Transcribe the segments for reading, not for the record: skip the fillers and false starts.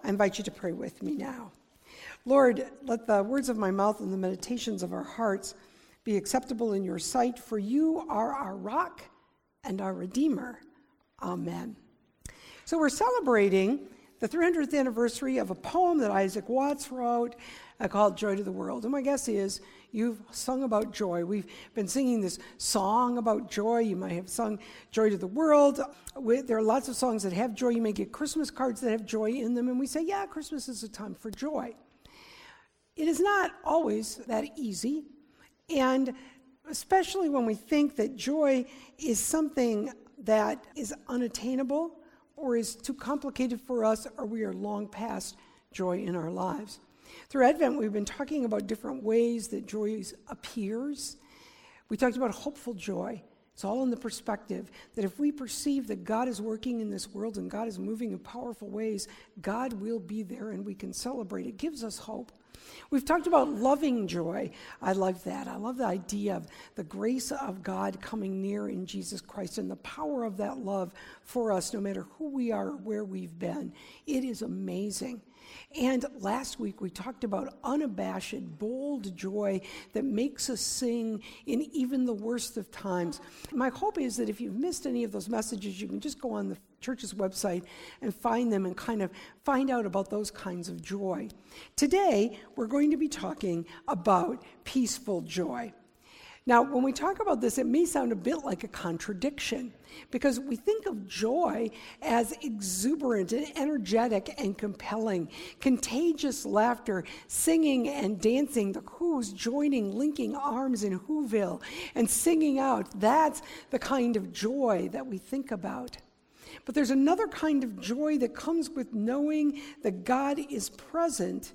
I invite you to pray with me now. Lord, let the words of my mouth and the meditations of our hearts be acceptable in your sight, for you are our rock and our Redeemer. Amen. So we're celebrating the 300th anniversary of a poem that Isaac Watts wrote called Joy to the World. And my guess is you've sung about joy. We've been singing this song about joy. You might have sung Joy to the World. There are lots of songs that have joy. You may get Christmas cards that have joy in them. And we say, yeah, Christmas is a time for joy. It is not always that easy. And especially when we think that joy is something that is unattainable or is too complicated for us, or we are long past joy in our lives. Through Advent, we've been talking about different ways that joy appears. We talked about hopeful joy. It's all in the perspective that if we perceive that God is working in this world and God is moving in powerful ways, God will be there and we can celebrate. It gives us hope. We've talked about loving joy. I love that. I love the idea of the grace of God coming near in Jesus Christ and the power of that love for us, no matter who we are or where we've been. It is amazing. And last week we talked about unabashed, bold joy that makes us sing in even the worst of times. My hope is that if you've missed any of those messages, you can just go on the church's website and find them and kind of find out about those kinds of joy. Today, we're going to be talking about peaceful joy. Now, when we talk about this, it may sound a bit like a contradiction because we think of joy as exuberant and energetic and compelling, contagious laughter, singing and dancing, the Who's joining, linking arms in Whoville and singing out. That's the kind of joy that we think about. But there's another kind of joy that comes with knowing that God is present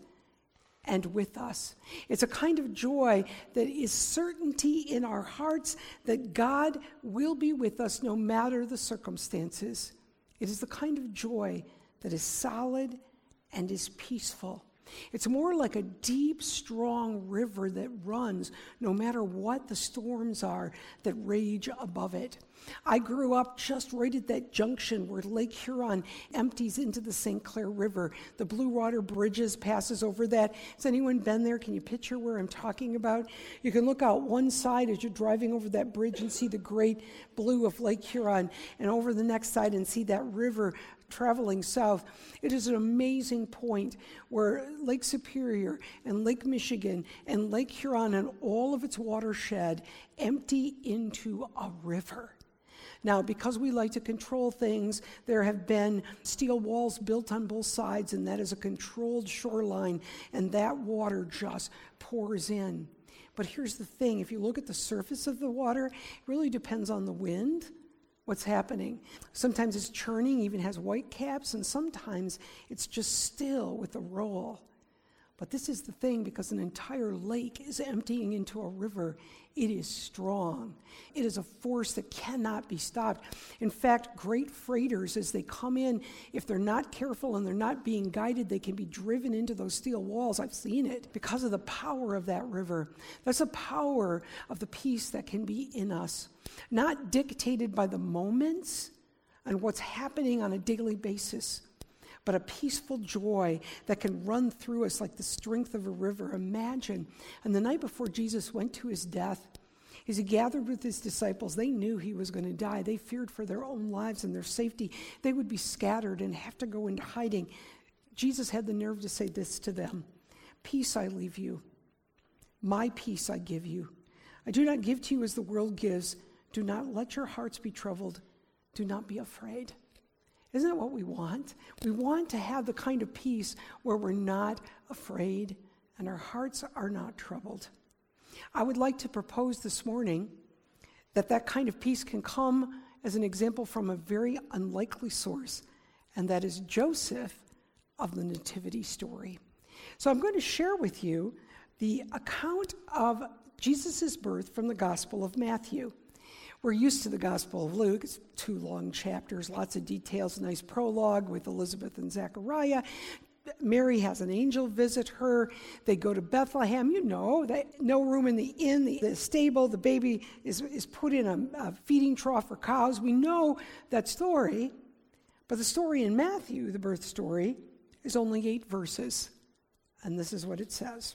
and with us. It's a kind of joy that is certainty in our hearts that God will be with us no matter the circumstances. It is the kind of joy that is solid and is peaceful. It's more like a deep, strong river that runs no matter what the storms are that rage above it. I grew up just right at that junction where Lake Huron empties into the St. Clair River. The Blue Water Bridges passes over that. Has anyone been there? Can you picture where I'm talking about? You can look out one side as you're driving over that bridge and see the great blue of Lake Huron, and over the next side and see that river traveling south. It is an amazing point where Lake Superior and Lake Michigan and Lake Huron and all of its watershed empty into a river. Now, because we like to control things, there have been steel walls built on both sides, and that is a controlled shoreline, and that water just pours in. But here's the thing, if you look at the surface of the water, it really depends on the wind. What's happening? Sometimes it's churning, even has white caps, and sometimes it's just still with a roll. But this is the thing, because an entire lake is emptying into a river. It is strong. It is a force that cannot be stopped. In fact, great freighters, as they come in, if they're not careful and they're not being guided, they can be driven into those steel walls. I've seen it because of the power of that river. That's the power of the peace that can be in us, not dictated by the moments and what's happening on a daily basis, but a peaceful joy that can run through us like the strength of a river. Imagine, and the night before Jesus went to his death, as he gathered with his disciples, they knew he was going to die. They feared for their own lives and their safety. They would be scattered and have to go into hiding. Jesus had the nerve to say this to them: "Peace I leave you. My peace I give you. I do not give to you as the world gives. Do not let your hearts be troubled. Do not be afraid." Isn't that what we want? We want to have the kind of peace where we're not afraid and our hearts are not troubled. I would like to propose this morning that that kind of peace can come as an example from a very unlikely source, and that is Joseph of the Nativity story. So I'm going to share with you the account of Jesus' birth from the Gospel of Matthew. We're used to the Gospel of Luke. It's 2 long chapters, lots of details, a nice prologue with Elizabeth and Zechariah. Mary has an angel visit her. They go to Bethlehem. You know, no room in the inn, the stable. The baby is put in a feeding trough for cows. We know that story. But the story in Matthew, the birth story, is only 8 verses, and this is what it says.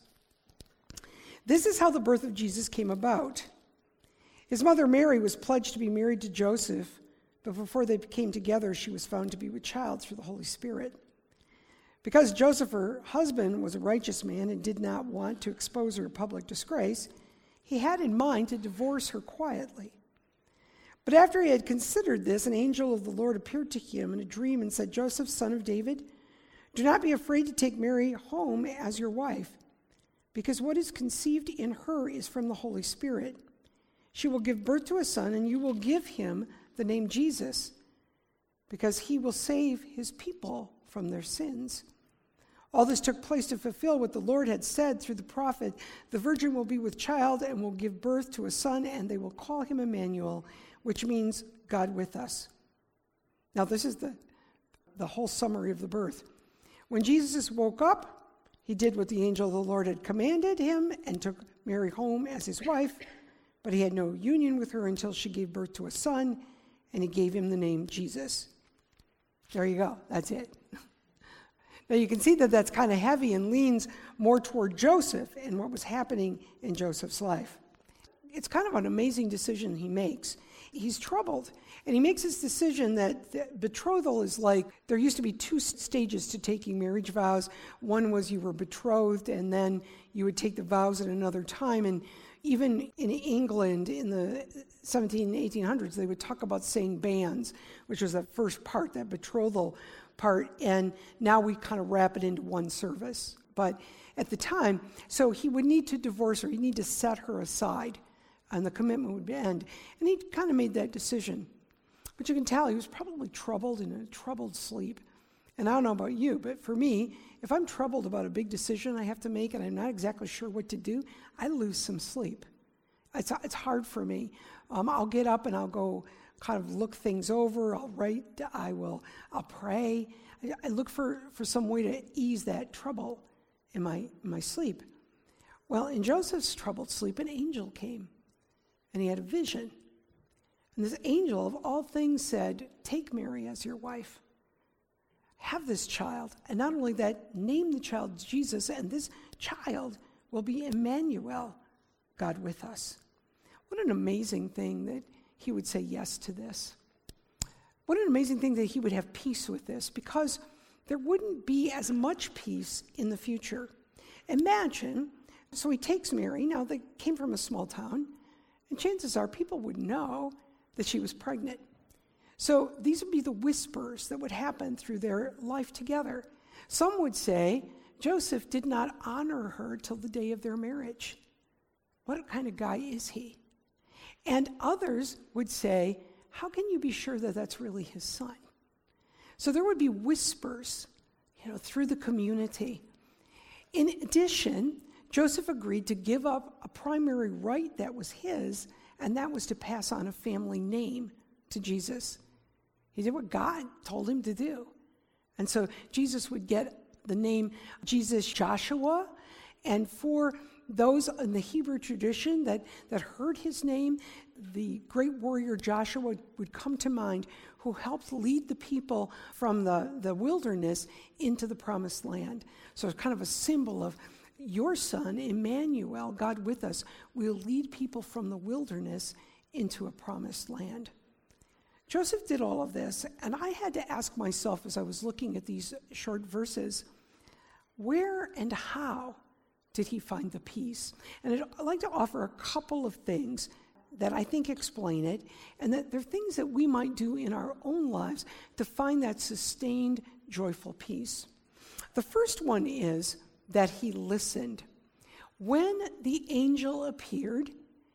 This is how the birth of Jesus came about. His mother Mary was pledged to be married to Joseph, but before they came together, she was found to be with child through the Holy Spirit. Because Joseph, her husband, was a righteous man and did not want to expose her to public disgrace, he had in mind to divorce her quietly. But after he had considered this, an angel of the Lord appeared to him in a dream and said, Joseph, son of David, do not be afraid to take Mary home as your wife, because what is conceived in her is from the Holy Spirit. She will give birth to a son, and you will give him the name Jesus, because he will save his people from their sins. All this took place to fulfill what the Lord had said through the prophet. The virgin will be with child and will give birth to a son, and they will call him Emmanuel, which means God with us. Now, this is the whole summary of the birth. When Jesus woke up, he did what the angel of the Lord had commanded him and took Mary home as his wife, but he had no union with her until she gave birth to a son, and he gave him the name Jesus. There you go. That's it. Now you can see that that's kind of heavy and leans more toward Joseph and what was happening in Joseph's life. It's kind of an amazing decision he makes. He's troubled, and he makes this decision that betrothal is like, there used to be 2 stages to taking marriage vows. One was you were betrothed, and then you would take the vows at another time. And even in England in the 1700s and 1800s, they would talk about saying banns, which was that first part, that betrothal part, and now we kind of wrap it into one service. But at the time, so he would need to divorce her, he'd need to set her aside, and the commitment would end. And he kind of made that decision. But you can tell he was probably troubled in a troubled sleep. And I don't know about you, but for me, if I'm troubled about a big decision I have to make and I'm not exactly sure what to do, I lose some sleep. It's hard for me. I'll get up and I'll go kind of look things over. I'll write. I'll pray. I look for some way to ease that trouble in my sleep. Well, in Joseph's troubled sleep, an angel came, and he had a vision. And this angel, of all things, said, take Mary as your wife. Have this child. And not only that, name the child Jesus, and this child will be Emmanuel, God with us. What an amazing thing that he would say yes to this. What an amazing thing that he would have peace with this, because there wouldn't be as much peace in the future. Imagine, so he takes Mary. Now, they came from a small town, and chances are people would know that she was pregnant. So these would be the whispers that would happen through their life together. Some would say Joseph did not honor her till the day of their marriage. What kind of guy is he? And others would say, how can you be sure that that's really his son? So there would be whispers, through the community. In addition, Joseph agreed to give up a primary right that was his, and that was to pass on a family name to Jesus. He did what God told him to do. And so Jesus would get the name Jesus Joshua, and for those in the Hebrew tradition that heard his name, the great warrior Joshua would come to mind, who helped lead the people from the wilderness into the promised land. So it's kind of a symbol of your son, Emmanuel, God with us, will lead people from the wilderness into a promised land. Joseph did all of this, and I had to ask myself as I was looking at these short verses, where and how did he find the peace? And I'd like to offer a couple of things that I think explain it, and that they're things that we might do in our own lives to find that sustained, joyful peace. The first one is that he listened. When the angel appeared,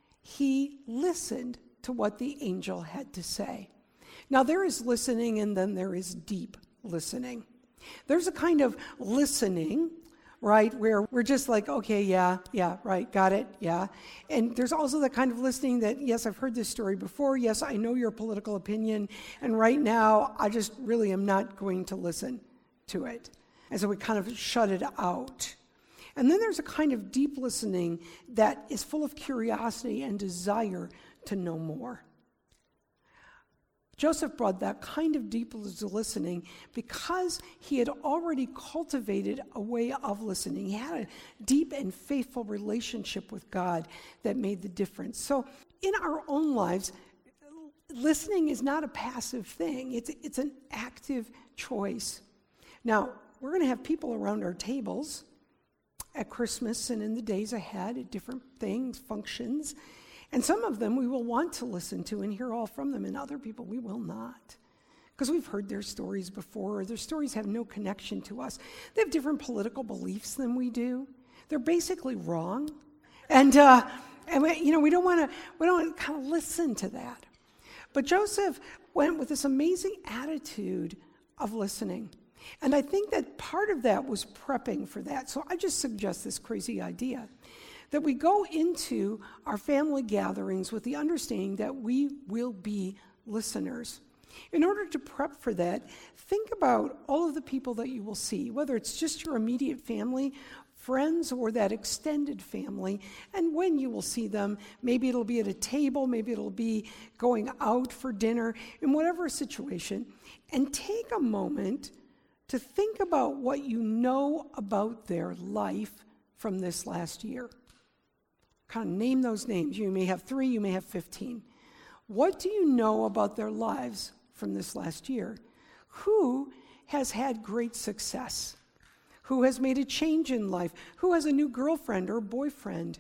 he listened to what the angel had to say. Now, there is listening, and then there is deep listening. There's a kind of listening, right, where we're just like, okay, yeah, right, got it, yeah. And there's also the kind of listening that, yes, I've heard this story before, yes, I know your political opinion, and right now, I just really am not going to listen to it. And so we kind of shut it out. And then there's a kind of deep listening that is full of curiosity and desire to know more. Joseph brought that kind of deep listening because he had already cultivated a way of listening. He had a deep and faithful relationship with God that made the difference. So in our own lives, listening is not a passive thing. It's an active choice. Now, we're going to have people around our tables at Christmas and in the days ahead at different things, functions. And some of them we will want to listen to and hear all from them, and other people we will not. Because we've heard their stories before, or their stories have no connection to us. They have different political beliefs than we do. They're basically wrong. And we don't want to kind of listen to that. But Joseph went with this amazing attitude of listening. And I think that part of that was prepping for that. So I just suggest this crazy idea that we go into our family gatherings with the understanding that we will be listeners. In order to prep for that, think about all of the people that you will see, whether it's just your immediate family, friends, or that extended family, and when you will see them. Maybe it'll be at a table, maybe it'll be going out for dinner, in whatever situation, and take a moment to think about what you know about their life from this last year. Kind of name those names. You may have 3, you may have 15. What do you know about their lives from this last year? Who has had great success? Who has made a change in life? Who has a new girlfriend or boyfriend?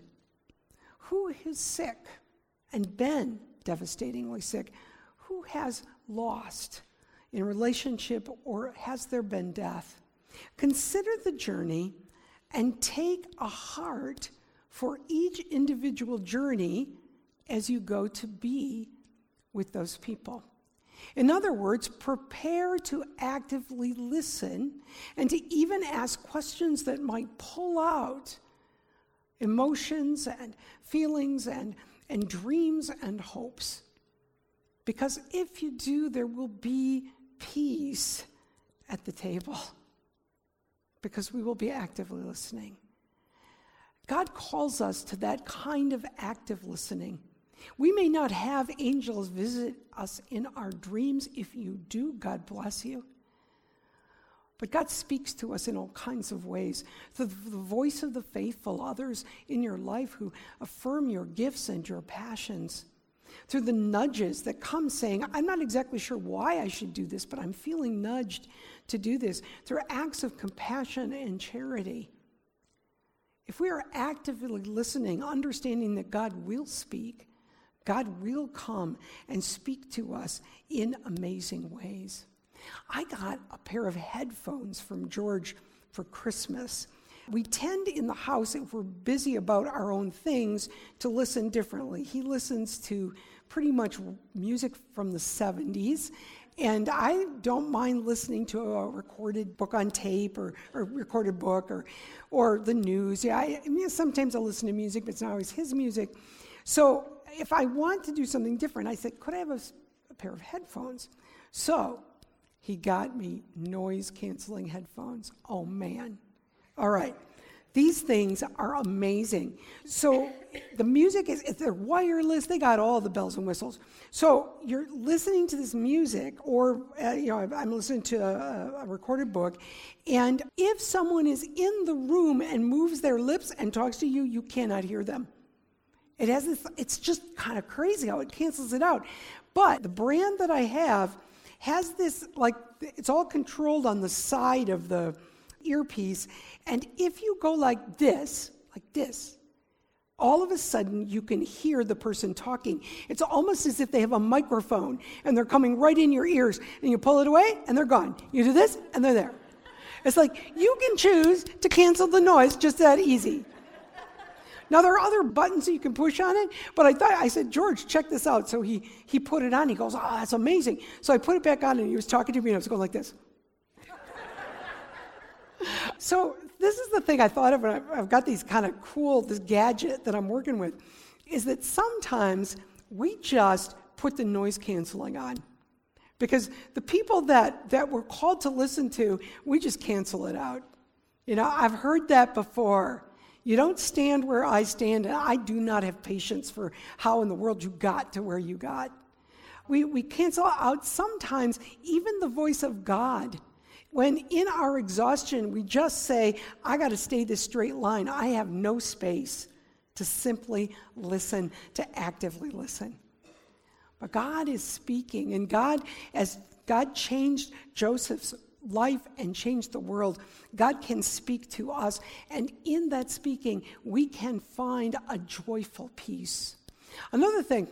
Who is sick and been devastatingly sick? Who has lost in a relationship, or has there been death? Consider the journey and take a heart for each individual journey as you go to be with those people. In other words, prepare to actively listen and to even ask questions that might pull out emotions and feelings and dreams and hopes. Because if you do, there will be peace at the table, because we will be actively listening. God calls us to that kind of active listening. We may not have angels visit us in our dreams. If you do, God bless you. But God speaks to us in all kinds of ways. The voice of the faithful, others in your life who affirm your gifts and your passions. Through the nudges that come saying, I'm not exactly sure why I should do this, but I'm feeling nudged to do this. Through acts of compassion and charity. If we are actively listening, understanding that God will speak, God will come and speak to us in amazing ways. I got a pair of headphones from George for Christmas. We tend in the house, if we're busy about our own things, to listen differently. He listens to pretty much music from the 70s, and I don't mind listening to a recorded book on tape or recorded book or the news. Yeah, I mean, sometimes I'll listen to music, but it's not always his music. So if I want to do something different, I said, could I have a pair of headphones? So he got me noise-canceling headphones. Oh, man. All right. These things are amazing. So the music if they're wireless, they got all the bells and whistles. So you're listening to this music, or I'm listening to a recorded book, and if someone is in the room and moves their lips and talks to you, you cannot hear them. It has this, it's just kind of crazy how it cancels it out. But the brand that I have has this, it's all controlled on the side of the earpiece, and if you go like this, all of a sudden you can hear the person talking. It's almost as if they have a microphone and they're coming right in your ears, and you pull it away and they're gone. You do this and they're there. It's like you can choose to cancel the noise just that easy. Now there are other buttons that you can push on it, but I said, George, check this out. So he put it on. He goes, oh, that's amazing. So I put it back on, and he was talking to me, and I was going like this. So this is the thing I thought of when I've got these kind of cool, this gadget that I'm working with, is that sometimes we just put the noise canceling on. Because the people that we're called to listen to, we just cancel it out. I've heard that before. You don't stand where I stand, and I do not have patience for how in the world you got to where you got. We cancel out sometimes even the voice of God. When in our exhaustion, we just say, I got to stay this straight line. I have no space to simply listen, to actively listen. But God is speaking, and as God changed Joseph's life and changed the world, God can speak to us, and in that speaking, we can find a joyful peace. Another thing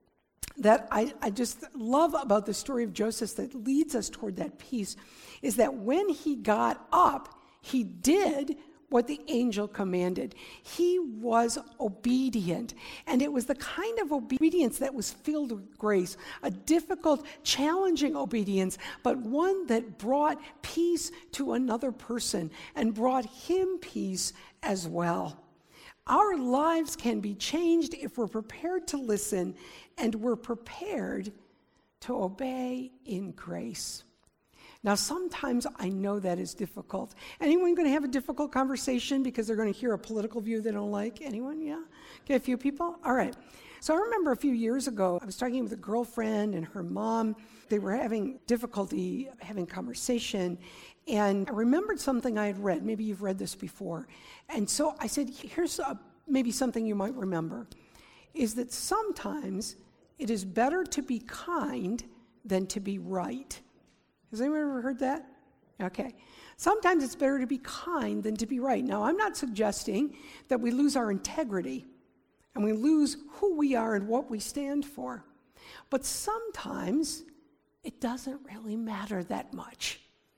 that I just love about the story of Joseph that leads us toward that peace is that when he got up, he did what the angel commanded. He was obedient, and it was the kind of obedience that was filled with grace, a difficult, challenging obedience, but one that brought peace to another person and brought him peace as well. Our lives can be changed if we're prepared to listen and we're prepared to obey in grace. Now, sometimes I know that is difficult. Anyone going to have a difficult conversation because they're going to hear a political view they don't like? Anyone? Yeah? Okay, a few people? All right. So I remember a few years ago, I was talking with a girlfriend and her mom. They were having difficulty having conversation. And I remembered something I had read. Maybe you've read this before. And so I said, here's maybe something you might remember, is that sometimes it is better to be kind than to be right. Has anyone ever heard that? Okay. Sometimes it's better to be kind than to be right. Now, I'm not suggesting that we lose our integrity and we lose who we are and what we stand for. But sometimes it doesn't really matter that much.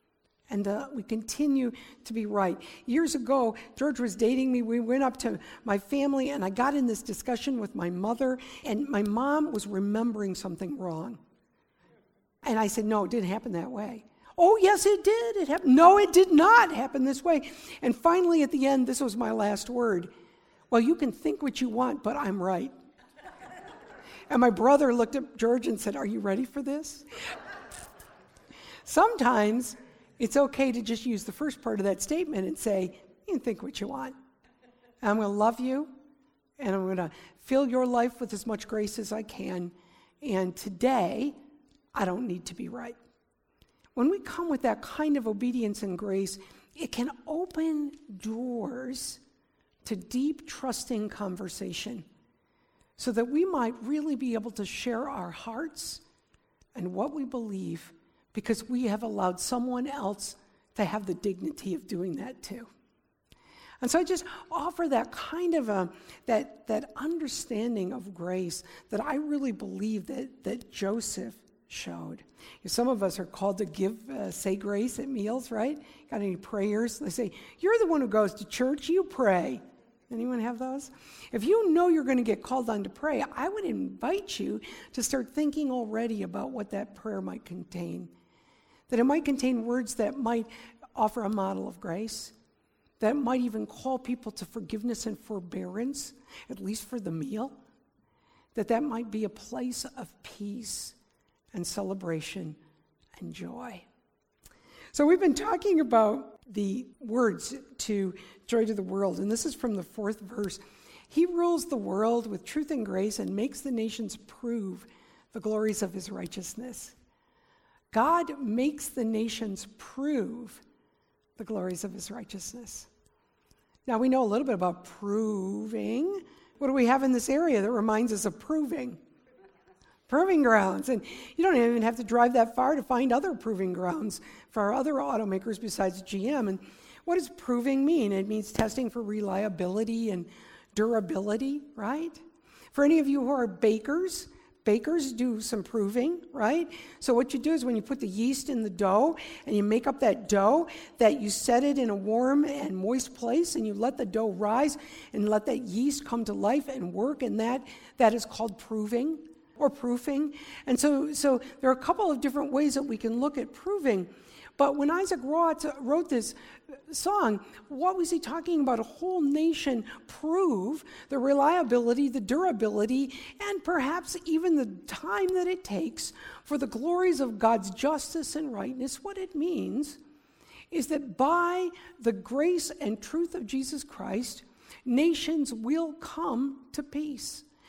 And we continue to be right. Years ago, George was dating me. We went up to my family, and I got in this discussion with my mother, and my mom was remembering something wrong. And I said, no, it didn't happen that way. Oh, yes, it did. It happened. No, it did not happen this way. And finally, at the end, this was my last word. Well, you can think what you want, but I'm right. And my brother looked at George and said, are you ready for this? Sometimes it's okay to just use the first part of that statement and say, you can think what you want. I'm going to love you, and I'm going to fill your life with as much grace as I can. And today, I don't need to be right. When we come with that kind of obedience and grace, it can open doors to deep, trusting conversation so that we might really be able to share our hearts and what we believe because we have allowed someone else to have the dignity of doing that too. And so I just offer that kind of that understanding of grace that I really believe that Joseph showed. Some of us are called to say grace at meals, right? Got any prayers? They say, you're the one who goes to church, you pray. Anyone have those? If you know you're going to get called on to pray, I would invite you to start thinking already about what that prayer might contain. That it might contain words that might offer a model of grace, that might even call people to forgiveness and forbearance, at least for the meal, that might be a place of peace and celebration and joy. So we've been talking about the words to Joy to the World, and this is from the 4th verse. He rules the world with truth and grace and makes the nations prove the glories of his righteousness. God makes the nations prove the glories of his righteousness. Now we know a little bit about proving. What do we have in this area that reminds us of proving? Proving grounds. And you don't even have to drive that far to find other proving grounds for our other automakers besides GM. And what does proving mean? It means testing for reliability and durability, right? For any of you who are bakers do some proving, right? So what you do is when you put the yeast in the dough and you make up that dough, that you set it in a warm and moist place and you let the dough rise and let that yeast come to life and work, and that is called proving or proofing. And so there are a couple of different ways that we can look at proving. But when Isaac wrote this song, what was he talking about? A whole nation prove the reliability, the durability, and perhaps even the time that it takes for the glories of God's justice and rightness. What it means is that by the grace and truth of Jesus Christ, nations will come to peace.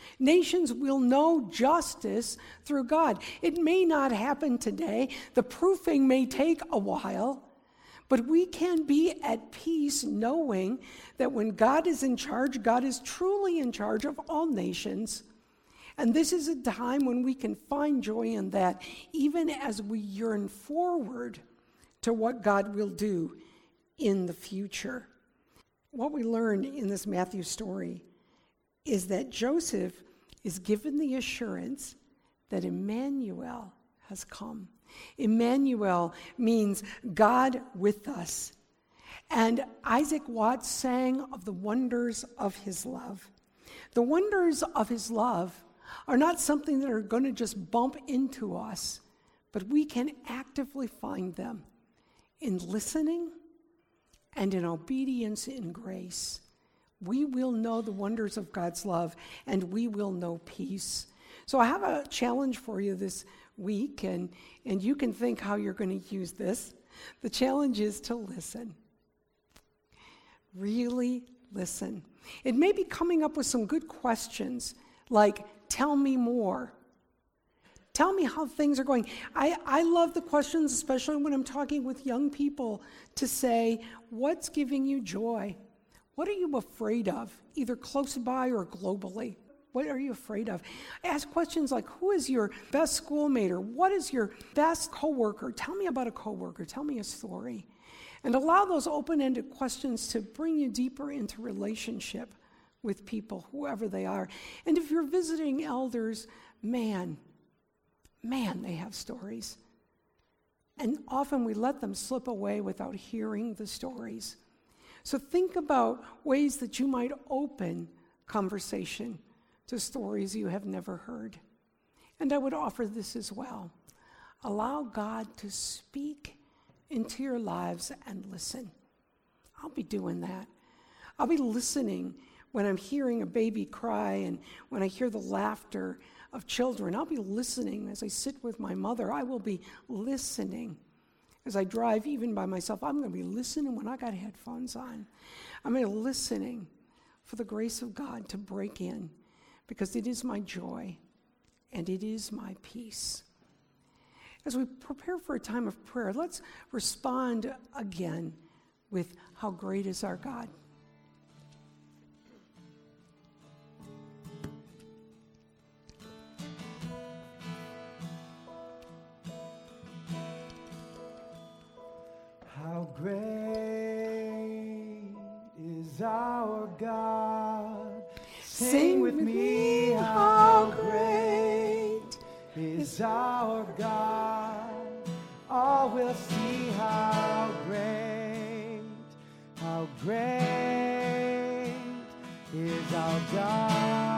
Nations will know justice through God. It may not happen today. The proofing may take a while. But we can be at peace knowing that when God is in charge, God is truly in charge of all nations. And this is a time when we can find joy in that, even as we yearn forward to what God will do in the future. What we learned in this Matthew story is that Joseph is given the assurance that Emmanuel has come. Emmanuel means God with us. And Isaac Watts sang of the wonders of his love. The wonders of his love are not something that are going to just bump into us, but we can actively find them in listening and in obedience in grace. We will know the wonders of God's love, and we will know peace. So I have a challenge for you this week, and you can think how you're going to use this. The challenge is to listen. Really listen. It may be coming up with some good questions, like, tell me more. Tell me how things are going. I love the questions, especially when I'm talking with young people, to say, what's giving you joy? What are you afraid of, either close by or globally? What are you afraid of? Ask questions like, who is your best schoolmate, or what is your best coworker? Tell me about a coworker. Tell me a story. And allow those open-ended questions to bring you deeper into relationship with people, whoever they are. And if you're visiting elders, man, they have stories. And often we let them slip away without hearing the stories. So think about ways that you might open conversation to stories you have never heard. And I would offer this as well. Allow God to speak into your lives and listen. I'll be doing that. I'll be listening when I'm hearing a baby cry and when I hear the laughter of children. I'll be listening as I sit with my mother. I will be listening. As I drive, even by myself, I'm going to be listening when I got headphones on. I'm going to be listening for the grace of God to break in, because it is my joy and it is my peace. As we prepare for a time of prayer, let's respond again with how great is our God. How great is our God. Sing with me, how great is our God. All will see how great is our God.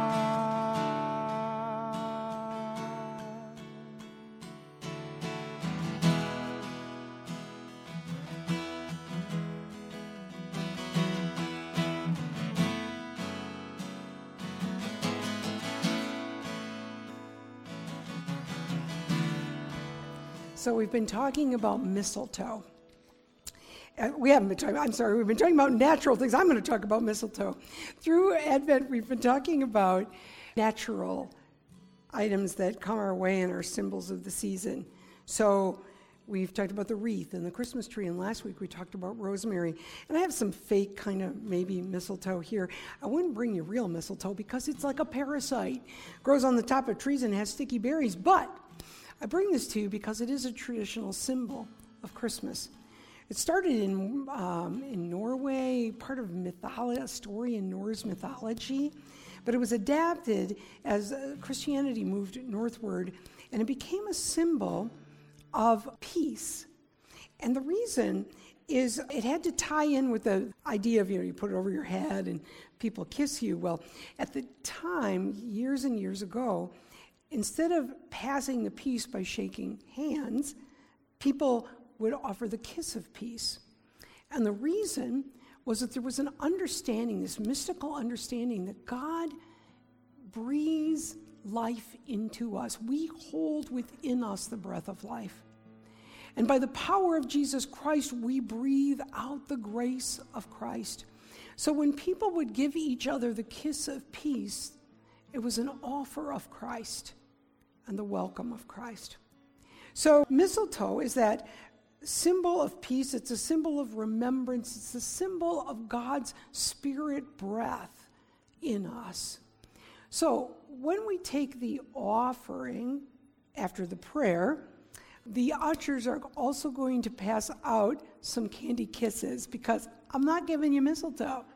So we've been talking about mistletoe. We've been talking about natural things. I'm going to talk about mistletoe. Through Advent, we've been talking about natural items that come our way and are symbols of the season. So we've talked about the wreath and the Christmas tree, and last week we talked about rosemary. And I have some fake kind of maybe mistletoe here. I wouldn't bring you real mistletoe because it's like a parasite. Grows on the top of trees and has sticky berries, but I bring this to you because it is a traditional symbol of Christmas. It started in Norway, part of mythology, a story in Norse mythology, but it was adapted as Christianity moved northward, and it became a symbol of peace. And the reason is it had to tie in with the idea of, you put it over your head and people kiss you. Well, at the time, years and years ago, instead of passing the peace by shaking hands, people would offer the kiss of peace. And the reason was that there was an understanding, this mystical understanding, that God breathes life into us. We hold within us the breath of life. And by the power of Jesus Christ, we breathe out the grace of Christ. So when people would give each other the kiss of peace, It was an offer of Christ and the welcome of Christ. So mistletoe is that symbol of peace. It's a symbol of remembrance. It's a symbol of God's spirit breath in us. So when we take the offering after the prayer, the ushers are also going to pass out some candy kisses because I'm not giving you mistletoe.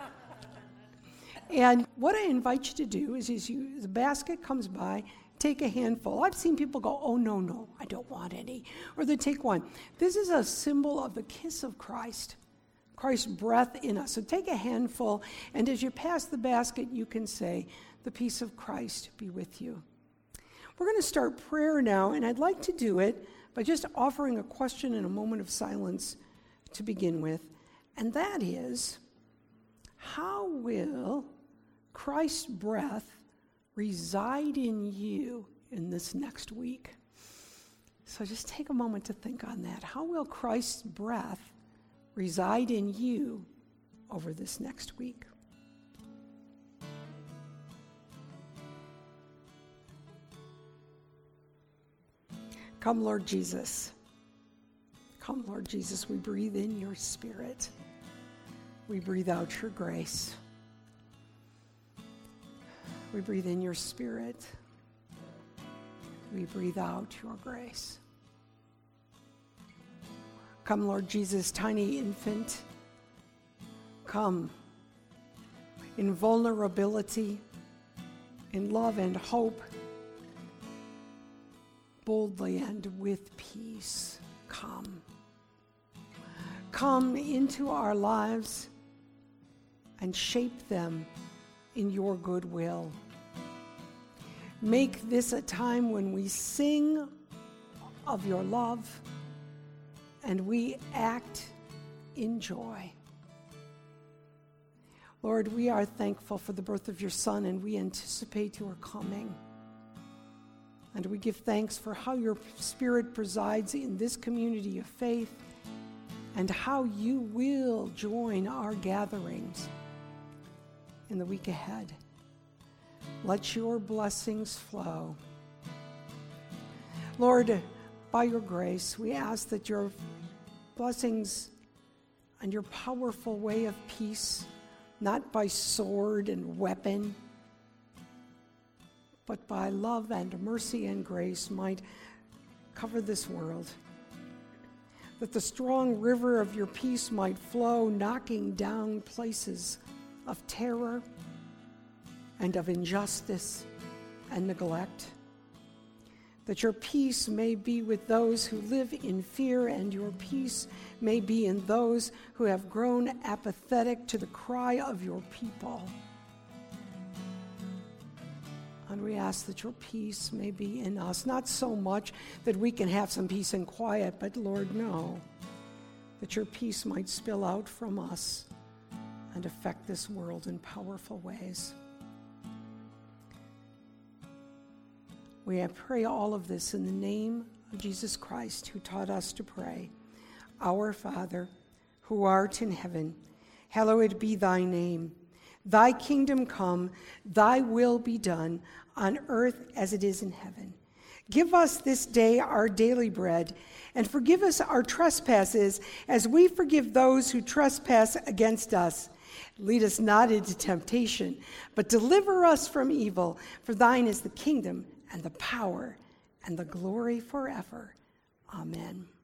And what I invite you to do is the basket comes by, take a handful. I've seen people go, oh, no, I don't want any. Or they take one. This is a symbol of the kiss of Christ, Christ's breath in us. So take a handful, and as you pass the basket, you can say, the peace of Christ be with you. We're going to start prayer now, and I'd like to do it by just offering a question in a moment of silence to begin with, and that is, how will Christ's breath reside in you in this next week? So just take a moment to think on that. How will Christ's breath reside in you over this next week? Come, Lord Jesus. Come, Lord Jesus, we breathe in your spirit. We breathe out your grace. We breathe in your spirit. We breathe out your grace. Come, Lord Jesus, tiny infant. Come in vulnerability, in love and hope, boldly and with peace. Come. Come into our lives and shape them in your goodwill. Make this a time when we sing of your love and we act in joy. Lord, we are thankful for the birth of your Son, and we anticipate your coming. And we give thanks for how your Spirit presides in this community of faith and how you will join our gatherings in the week ahead. Let your blessings flow. Lord, by your grace, we ask that your blessings and your powerful way of peace, not by sword and weapon, but by love and mercy and grace, might cover this world. That the strong river of your peace might flow, knocking down places of terror and of injustice and neglect. That your peace may be with those who live in fear, and your peace may be in those who have grown apathetic to the cry of your people. And we ask that your peace may be in us, not so much that we can have some peace and quiet, but Lord, no, that your peace might spill out from us and affect this world in powerful ways. We pray all of this in the name of Jesus Christ, who taught us to pray. Our Father, who art in heaven, hallowed be thy name. Thy kingdom come, thy will be done, on earth as it is in heaven. Give us this day our daily bread, and forgive us our trespasses as we forgive those who trespass against us. Lead us not into temptation, but deliver us from evil. For thine is the kingdom and the power and the glory forever. Amen.